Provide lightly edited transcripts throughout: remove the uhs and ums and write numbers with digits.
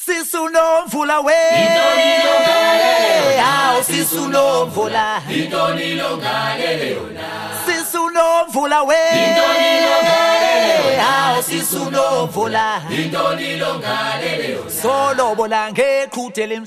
Sisunomvula we Aw sisunomvula Intoni longalele yona Sisunomvula we Aw sisunomvula Intoni longalele yona Solo bola ngeqhutele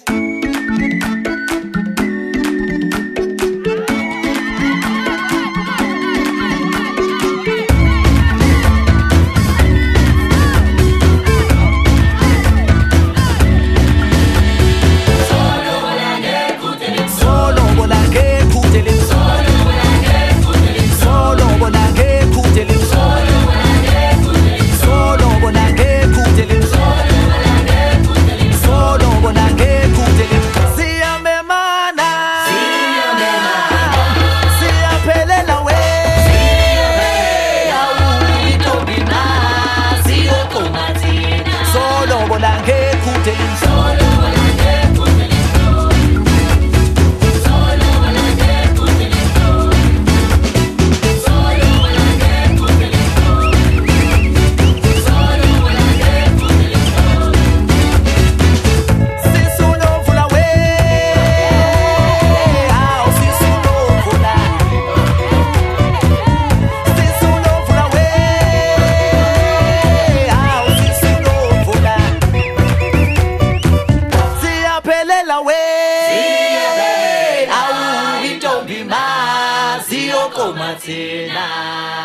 Matina